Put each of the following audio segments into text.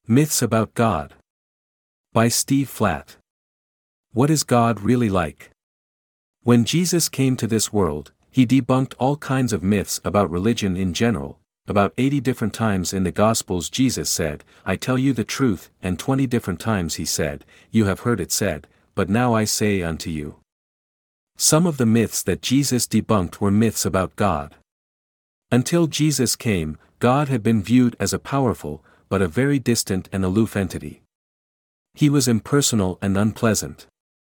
Myths about God. By Steve Flatt. What is God really like? When Jesus came to this world, he debunked all kinds of myths about religion in general. About 80 different times in the Gospels Jesus said, "I tell you the truth," and 20 different times he said, "You have heard it said, but now I say unto you." Some of the myths that Jesus debunked were myths about God. Until Jesus came, God had been viewed as a powerful, but a very distant and aloof entity. He was impersonal and unpleasant.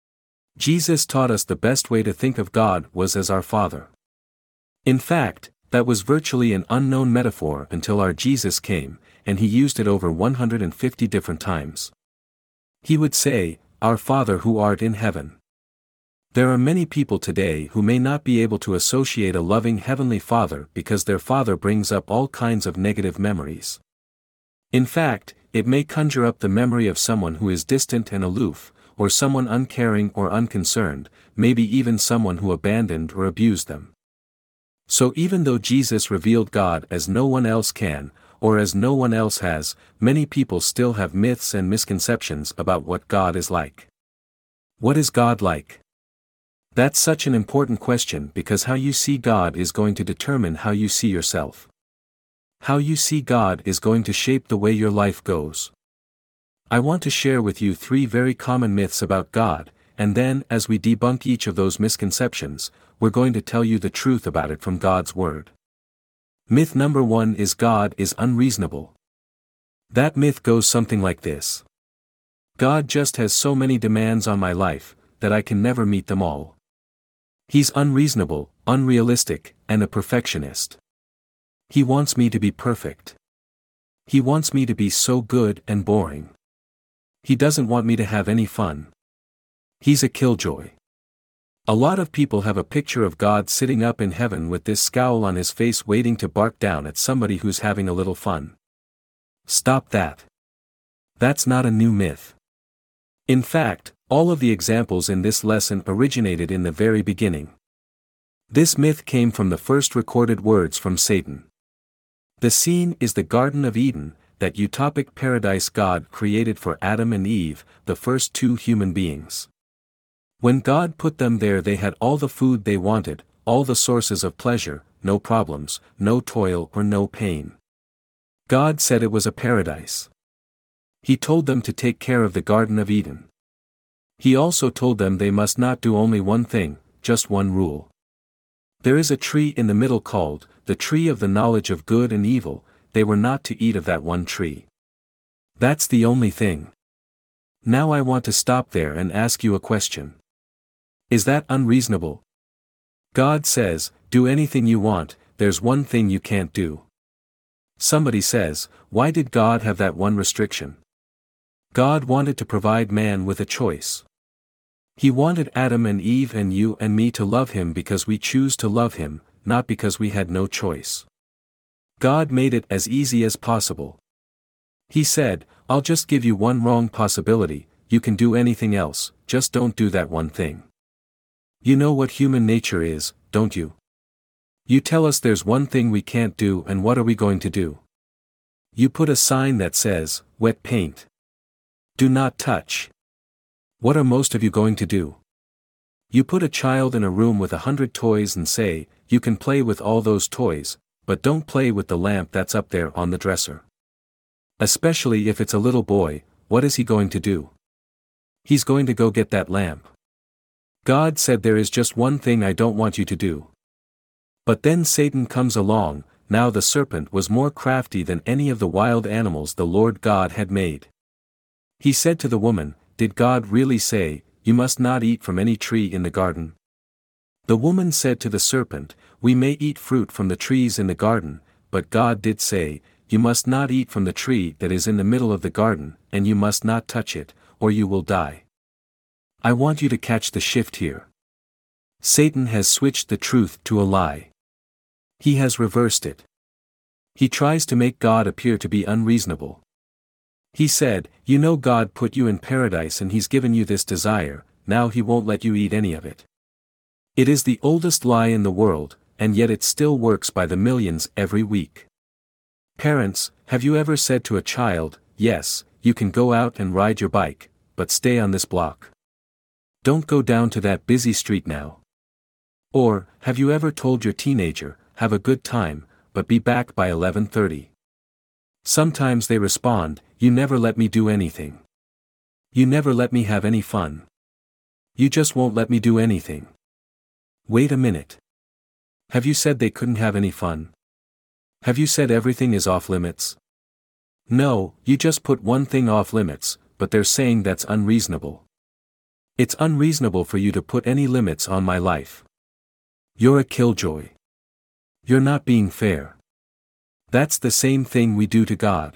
Jesus taught us the best way to think of God was as our Father. In fact, that was virtually an unknown metaphor until our Jesus came, and he used it over 150 different times. He would say, "Our Father who art in heaven." There are many people today who may not be able to associate a loving Heavenly Father because their father brings up all kinds of negative memories. In fact, it may conjure up the memory of someone who is distant and aloof, or someone uncaring or unconcerned, maybe even someone who abandoned or abused them. So even though Jesus revealed God as no one else can, or as no one else has, many people still have myths and misconceptions about what God is like. What is God like? That's such an important question because how you see God is going to determine how you see yourself. How you see God is going to shape the way your life goes. I want to share with you 3 very common myths about God, and then, as we debunk each of those misconceptions, we're going to tell you the truth about it from God's Word. Myth number 1 is God is unreasonable. That myth goes something like this. God just has so many demands on my life, that I can never meet them all. He's unreasonable, unrealistic, and a perfectionist. He wants me to be perfect. He wants me to be so good and boring. He doesn't want me to have any fun. He's a killjoy. A lot of people have a picture of God sitting up in heaven with this scowl on his face waiting to bark down at somebody who's having a little fun. Stop that. That's not a new myth. In fact, all of the examples in this lesson originated in the very beginning. This myth came from the first recorded words from Satan. The scene is the Garden of Eden, that utopic paradise God created for Adam and Eve, the first 2 human beings. When God put them there, they had all the food they wanted, all the sources of pleasure, no problems, no toil or no pain. God said it was a paradise. He told them to take care of the Garden of Eden. He also told them they must not do only one thing, just one rule. There is a tree in the middle called, the tree of the knowledge of good and evil. They were not to eat of that one tree. That's the only thing. Now I want to stop there and ask you a question. Is that unreasonable? God says, do anything you want, there's one thing you can't do. Somebody says, why did God have that one restriction? God wanted to provide man with a choice. He wanted Adam and Eve and you and me to love him because we choose to love him, not because we had no choice. God made it as easy as possible. He said, I'll just give you one wrong possibility, you can do anything else, just don't do that one thing. You know what human nature is, don't you? You tell us there's one thing we can't do, and what are we going to do? You put a sign that says, wet paint. Do not touch. What are most of you going to do? You put a child in a room with 100 toys and say, you can play with all those toys, but don't play with the lamp that's up there on the dresser. Especially if it's a little boy, what is he going to do? He's going to go get that lamp. God said there is just one thing I don't want you to do. But then Satan comes along. Now the serpent was more crafty than any of the wild animals the Lord God had made. He said to the woman, did God really say, you must not eat from any tree in the garden? The woman said to the serpent, we may eat fruit from the trees in the garden, but God did say, you must not eat from the tree that is in the middle of the garden, and you must not touch it, or you will die. I want you to catch the shift here. Satan has switched the truth to a lie. He has reversed it. He tries to make God appear to be unreasonable. He said, you know God put you in paradise and he's given you this desire, now he won't let you eat any of it. It is the oldest lie in the world, and yet it still works by the millions every week. Parents, have you ever said to a child, yes, you can go out and ride your bike, but stay on this block. Don't go down to that busy street now. Or, have you ever told your teenager, have a good time, but be back by 11:30? Sometimes they respond, you never let me do anything. You never let me have any fun. You just won't let me do anything. Wait a minute. Have you said they couldn't have any fun? Have you said everything is off limits? No, you just put one thing off limits, but they're saying that's unreasonable. It's unreasonable for you to put any limits on my life. You're a killjoy. You're not being fair. That's the same thing we do to God.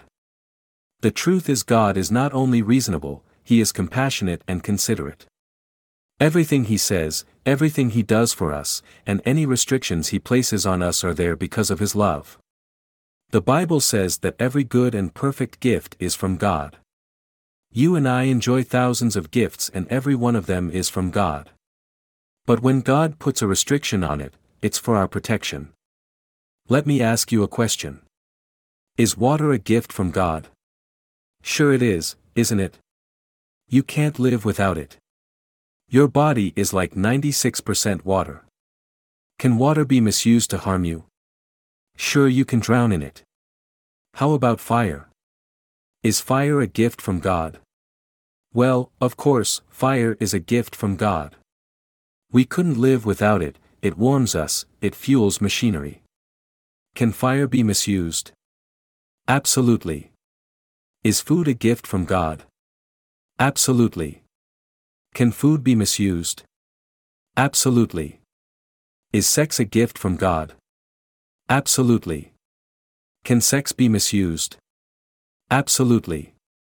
The truth is God is not only reasonable, He is compassionate and considerate. Everything He says, everything He does for us, and any restrictions He places on us are there because of His love. The Bible says that every good and perfect gift is from God. You and I enjoy thousands of gifts and every one of them is from God. But when God puts a restriction on it, it's for our protection. Let me ask you a question. Is water a gift from God? Sure it is, isn't it? You can't live without it. Your body is like 96% water. Can water be misused to harm you? Sure, you can drown in it. How about fire? Is fire a gift from God? Well, of course, fire is a gift from God. We couldn't live without it, it warms us, it fuels machinery. Can fire be misused? Absolutely. Is food a gift from God? Absolutely. Can food be misused? Absolutely. Is sex a gift from God? Absolutely. Can sex be misused? Absolutely.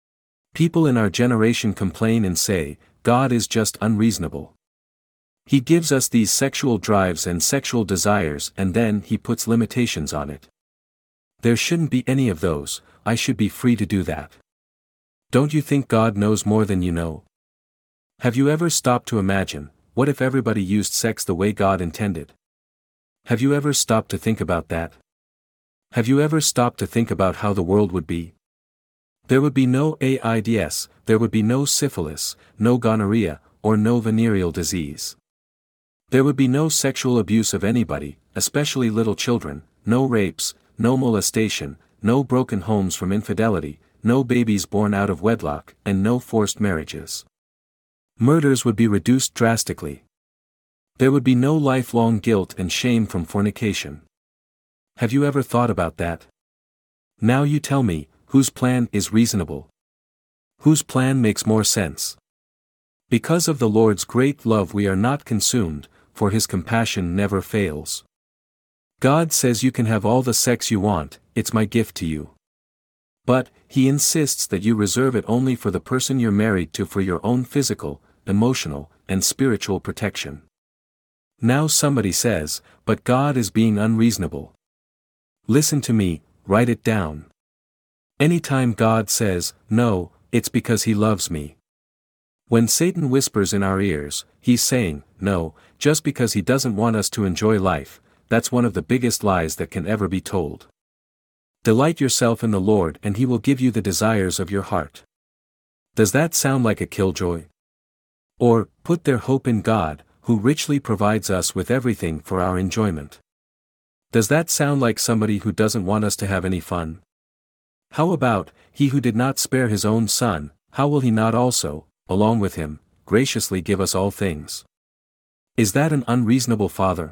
People in our generation complain and say, God is just unreasonable. He gives us these sexual drives and sexual desires and then He puts limitations on it. There shouldn't be any of those, I should be free to do that. Don't you think God knows more than you know? Have you ever stopped to imagine, what if everybody used sex the way God intended? Have you ever stopped to think about that? Have you ever stopped to think about how the world would be? There would be no AIDS, there would be no syphilis, no gonorrhea, or no venereal disease. There would be no sexual abuse of anybody, especially little children, no rapes, no molestation, no broken homes from infidelity, no babies born out of wedlock, and no forced marriages. Murders would be reduced drastically. There would be no lifelong guilt and shame from fornication. Have you ever thought about that? Now you tell me, whose plan is reasonable? Whose plan makes more sense? Because of the Lord's great love we are not consumed, for His compassion never fails. God says you can have all the sex you want, it's my gift to you. But, He insists that you reserve it only for the person you're married to for your own physical, emotional, and spiritual protection. Now somebody says, but God is being unreasonable. Listen to me, write it down. Anytime God says, no, it's because He loves me. When Satan whispers in our ears, he's saying, no, just because he doesn't want us to enjoy life, that's one of the biggest lies that can ever be told. Delight yourself in the Lord and He will give you the desires of your heart. Does that sound like a killjoy? Or, put their hope in God, who richly provides us with everything for our enjoyment. Does that sound like somebody who doesn't want us to have any fun? How about, He who did not spare His own Son, how will He not also, along with Him, graciously give us all things? Is that an unreasonable Father?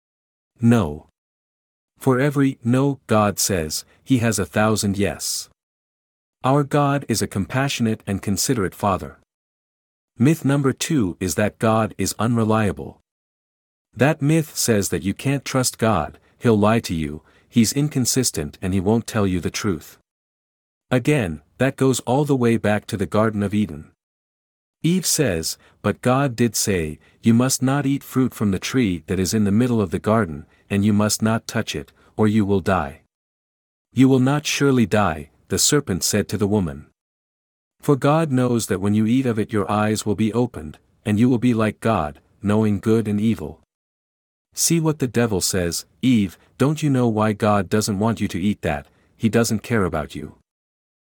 No. For every no God says, He has 1,000 yes. Our God is a compassionate and considerate Father. Myth number 2 is that God is unreliable. That myth says that you can't trust God, He'll lie to you, He's inconsistent and He won't tell you the truth. Again, that goes all the way back to the Garden of Eden. Eve says, but God did say, you must not eat fruit from the tree that is in the middle of the garden, and you must not touch it, or you will die. You will not surely die, the serpent said to the woman. For God knows that when you eat of it your eyes will be opened, and you will be like God, knowing good and evil. See what the devil says, Eve, don't you know why God doesn't want you to eat that? He doesn't care about you.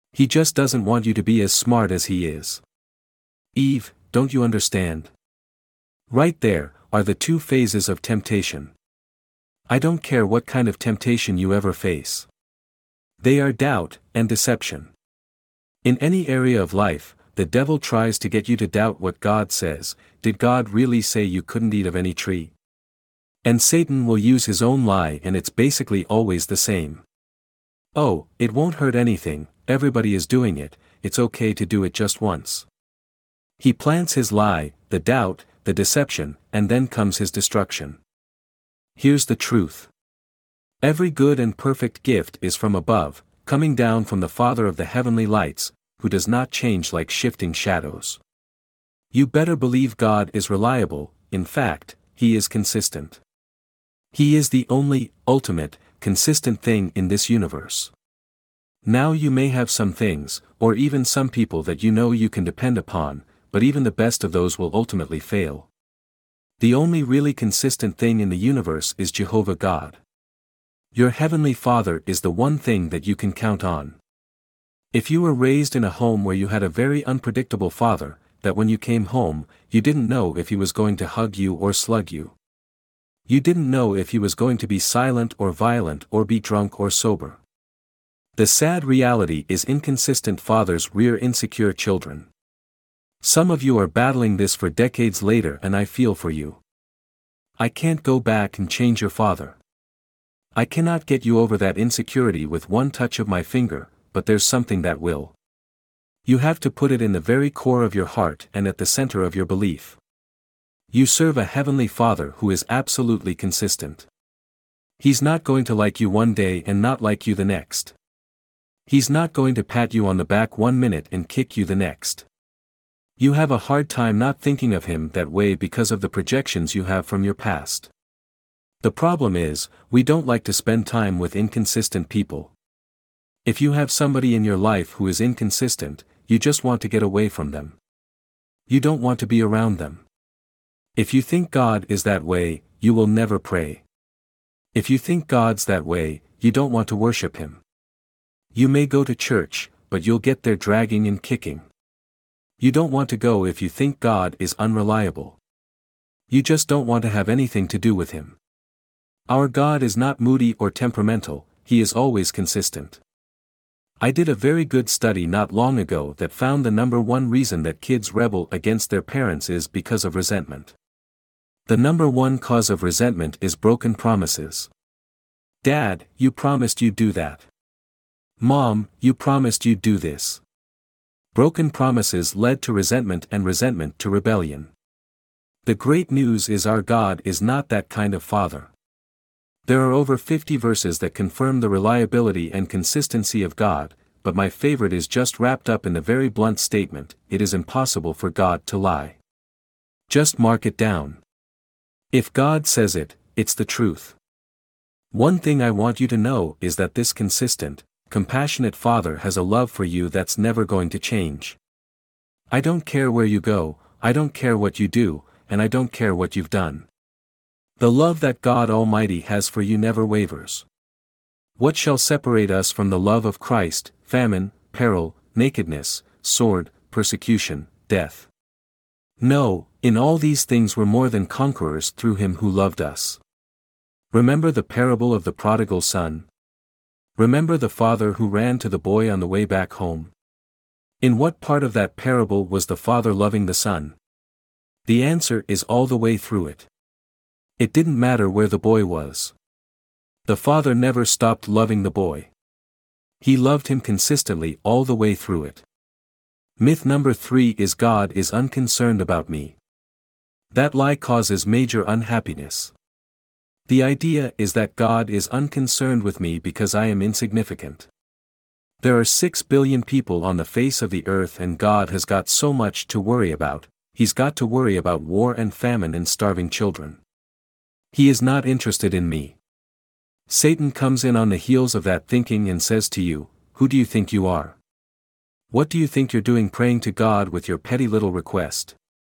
He just doesn't want you to be as smart as he is. Eve, don't you understand? Right there are the two phases of temptation. I don't care what kind of temptation you ever face. They are doubt and deception. In any area of life, the devil tries to get you to doubt what God says. Did God really say you couldn't eat of any tree? And Satan will use his own lie, and it's basically always the same. Oh, it won't hurt anything, everybody is doing it, it's okay to do it just once. He plants his lie, the doubt, the deception, and then comes his destruction. Here's the truth. Every good and perfect gift is from above, coming down from the Father of the heavenly lights, who does not change like shifting shadows. You better believe God is reliable. In fact, He is consistent. He is the only, ultimate, consistent thing in this universe. Now you may have some things, or even some people that you know you can depend upon, but even the best of those will ultimately fail. The only really consistent thing in the universe is Jehovah God. Your Heavenly Father is the one thing that you can count on. If you were raised in a home where you had a very unpredictable father, that when you came home, you didn't know if he was going to hug you or slug you. You didn't know if he was going to be silent or violent or be drunk or sober. The sad reality is inconsistent fathers rear insecure children. Some of you are battling this for decades later, and I feel for you. I can't go back and change your father. I cannot get you over that insecurity with one touch of my finger, but there's something that will. You have to put it in the very core of your heart and at the center of your belief. You serve a heavenly Father who is absolutely consistent. He's not going to like you one day and not like you the next. He's not going to pat you on the back 1 minute and kick you the next. You have a hard time not thinking of him that way because of the projections you have from your past. The problem is, we don't like to spend time with inconsistent people. If you have somebody in your life who is inconsistent, you just want to get away from them. You don't want to be around them. If you think God is that way, you will never pray. If you think God's that way, you don't want to worship Him. You may go to church, but you'll get there dragging and kicking. You don't want to go if you think God is unreliable. You just don't want to have anything to do with Him. Our God is not moody or temperamental, He is always consistent. I did a very good study not long ago that found the number one reason that kids rebel against their parents is because of resentment. The number one cause of resentment is broken promises. Dad, you promised you'd do that. Mom, you promised you'd do this. Broken promises led to resentment and resentment to rebellion. The great news is our God is not that kind of Father. There are over 50 verses that confirm the reliability and consistency of God, but my favorite is just wrapped up in the very blunt statement, it is impossible for God to lie. Just mark it down. If God says it, it's the truth. One thing I want you to know is that this consistent, compassionate Father has a love for you that's never going to change. I don't care where you go, I don't care what you do, and I don't care what you've done. The love that God Almighty has for you never wavers. What shall separate us from the love of Christ? Famine, peril, nakedness, sword, persecution, death. No, in all these things we're more than conquerors through Him who loved us. Remember the parable of the prodigal son? Remember the father who ran to the boy on the way back home? In what part of that parable was the father loving the son? The answer is all the way through it. It didn't matter where the boy was. The father never stopped loving the boy. He loved him consistently all the way through it. Myth number 3 is God is unconcerned about me. That lie causes major unhappiness. The idea is that God is unconcerned with me because I am insignificant. There are 6 billion people on the face of the earth and God has got so much to worry about. He's got to worry about war and famine and starving children. He is not interested in me. Satan comes in on the heels of that thinking and says to you, who do you think you are? What do you think you're doing praying to God with your petty little request?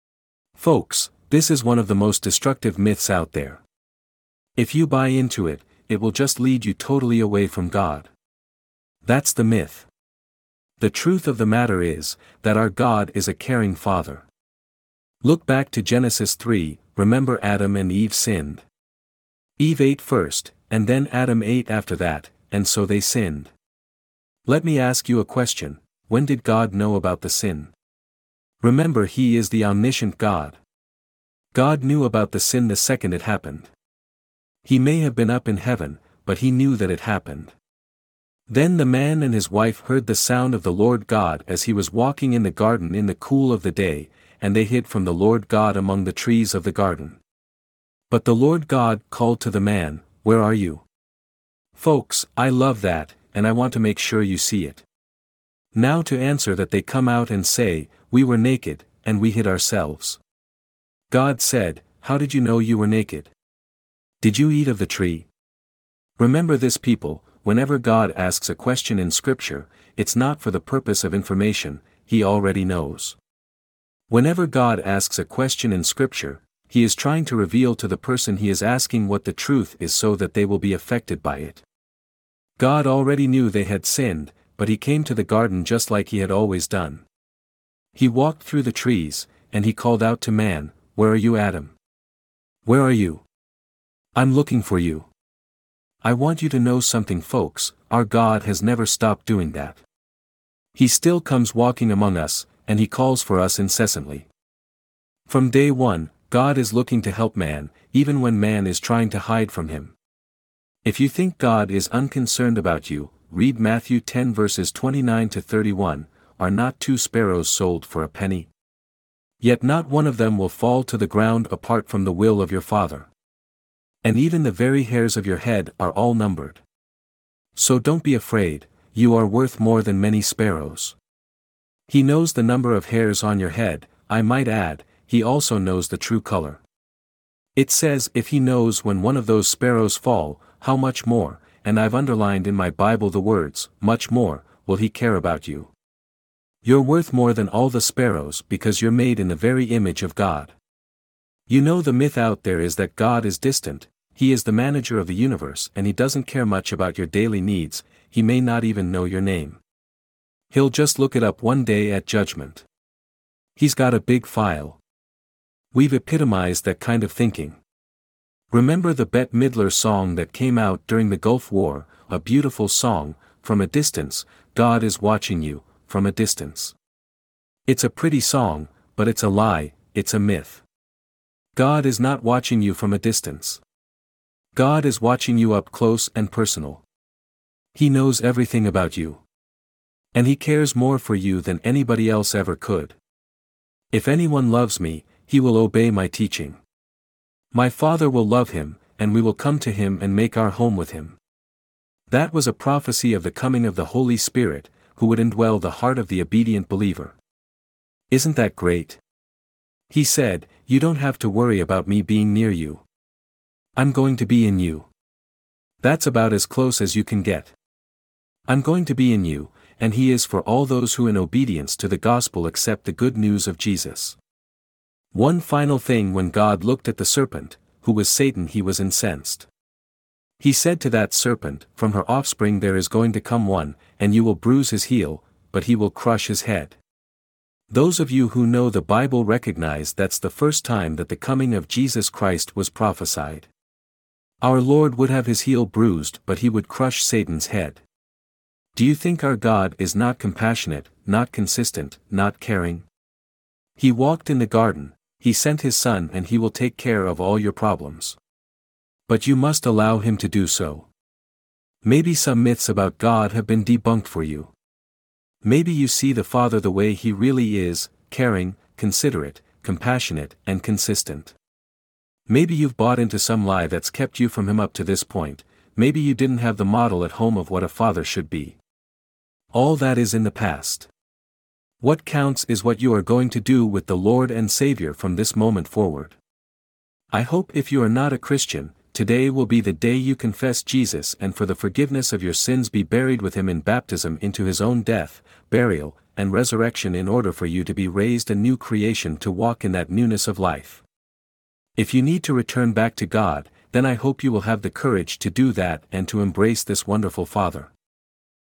Folks, this is one of the most destructive myths out there. If you buy into it, it will just lead you totally away from God. That's the myth. The truth of the matter is, that our God is a caring Father. Look back to Genesis 3, remember Adam and Eve sinned. Eve ate first, and then Adam ate after that, and so they sinned. Let me ask you a question: when did God know about the sin? Remember, He is the omniscient God. God knew about the sin the second it happened. He may have been up in heaven, but He knew that it happened. Then the man and his wife heard the sound of the Lord God as He was walking in the garden in the cool of the day, and they hid from the Lord God among the trees of the garden. But the Lord God called to the man, "Where are you?" Folks, I love that, and I want to make sure you see it. Now to answer that, they come out and say, "We were naked, and we hid ourselves." God said, "How did you know you were naked? Did you eat of the tree?" Remember this, people, whenever God asks a question in Scripture, it's not for the purpose of information, He already knows. Whenever God asks a question in Scripture, He is trying to reveal to the person He is asking what the truth is so that they will be affected by it. God already knew they had sinned, but He came to the garden just like He had always done. He walked through the trees, and He called out to man, "Where are you, Adam? Where are you? I'm looking for you." I want you to know something, folks, our God has never stopped doing that. He still comes walking among us, and He calls for us incessantly. From day one, God is looking to help man, even when man is trying to hide from Him. If you think God is unconcerned about you, read Matthew 10 verses 29 to 31, "Are not 2 sparrows sold for a penny? Yet not one of them will fall to the ground apart from the will of your Father. And even the very hairs of your head are all numbered. So don't be afraid, you are worth more than many sparrows." He knows the number of hairs on your head, I might add, He also knows the true color. It says if He knows when one of those sparrows fall, how much more, and I've underlined in my Bible the words, much more, will He care about you. You're worth more than all the sparrows because you're made in the very image of God. You know, the myth out there is that God is distant, He is the manager of the universe and He doesn't care much about your daily needs, He may not even know your name. He'll just look it up one day at judgment. He's got a big file. We've epitomized that kind of thinking. Remember the Bette Midler song that came out during the Gulf War, a beautiful song, "From a Distance, God is Watching You, from a Distance." It's a pretty song, but it's a lie, it's a myth. God is not watching you from a distance. God is watching you up close and personal. He knows everything about you. And He cares more for you than anybody else ever could. "If anyone loves me, he will obey my teaching. My Father will love him, and we will come to him and make our home with him." That was a prophecy of the coming of the Holy Spirit, who would indwell the heart of the obedient believer. Isn't that great? He said, "You don't have to worry about me being near you. I'm going to be in you." That's about as close as you can get. I'm going to be in you, and He is for all those who in obedience to the gospel accept the good news of Jesus. One final thing: when God looked at the serpent, who was Satan, He was incensed. He said to that serpent, "From her offspring there is going to come one, and you will bruise his heel, but he will crush his head." Those of you who know the Bible recognize that's the first time that the coming of Jesus Christ was prophesied. Our Lord would have his heel bruised, but He would crush Satan's head. Do you think our God is not compassionate, not consistent, not caring? He walked in the garden, He sent His Son, and He will take care of all your problems. But you must allow Him to do so. Maybe some myths about God have been debunked for you. Maybe you see the Father the way He really is, caring, considerate, compassionate, and consistent. Maybe you've bought into some lie that's kept you from Him up to this point. Maybe you didn't have the model at home of what a father should be. All that is in the past. What counts is what you are going to do with the Lord and Savior from this moment forward. I hope if you are not a Christian, today will be the day you confess Jesus and for the forgiveness of your sins be buried with Him in baptism into His own death, burial, and resurrection in order for you to be raised a new creation to walk in that newness of life. If you need to return back to God, then I hope you will have the courage to do that and to embrace this wonderful Father.